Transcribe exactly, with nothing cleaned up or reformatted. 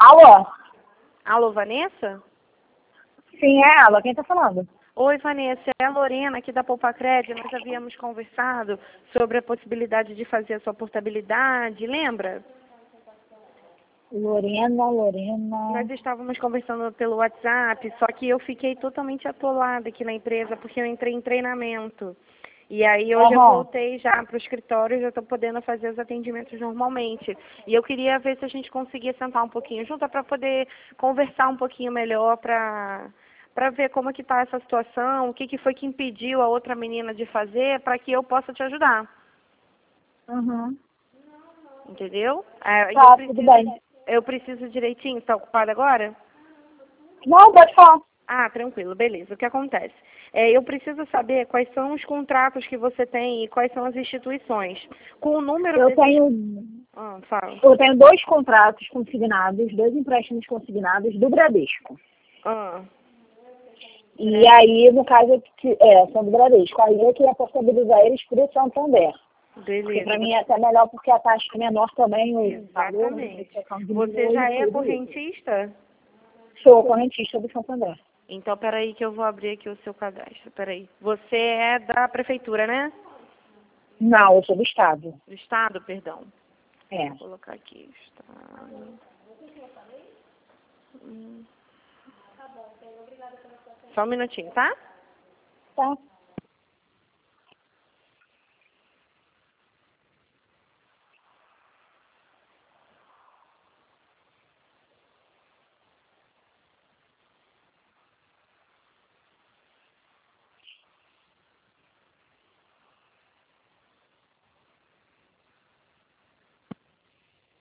Alô? Alô, Vanessa? Sim, é ela. Quem tá falando? Oi, Vanessa. É a Lorena aqui da Poupacred. Nós havíamos conversado sobre a possibilidade de fazer a sua portabilidade, lembra? Lorena, Lorena... Nós estávamos conversando pelo WhatsApp, só que eu fiquei totalmente atolada aqui na empresa, porque eu entrei em treinamento. E aí hoje eu Aham. voltei já para o escritório e já estou podendo fazer os atendimentos normalmente. E eu queria ver se a gente conseguia sentar um pouquinho junto para poder conversar um pouquinho melhor, para para ver como é que está essa situação, o que, que foi que impediu a outra menina de fazer, para que eu possa te ajudar. Uhum. Entendeu? É, e eu Tá, preciso, tudo bem. eu preciso direitinho. Está ocupada agora? Não, pode falar. Ah, tranquilo, beleza. O que acontece? É, eu preciso saber quais são os contratos que você tem e quais são as instituições. Com o número Eu desses... tenho, Ah, fala. eu tenho dois contratos consignados, dois empréstimos consignados do Bradesco. Ah, E aí, no caso, que- é, são do Bradesco. Aí eu queria portabilizar eles por esse Santander. Porque beleza. pra mim é até melhor porque a taxa é menor também, o valor, né, Exatamente. a questão Você diminui já e é tudo isso. correntista? Sou correntista do Santander. Então, peraí que eu vou abrir aqui o seu cadastro. Peraí. Você é da prefeitura, né? Não, eu sou do Estado. Do estado, perdão. É. Vou colocar aqui. Estado. Hum. Só um minutinho, tá? Tá.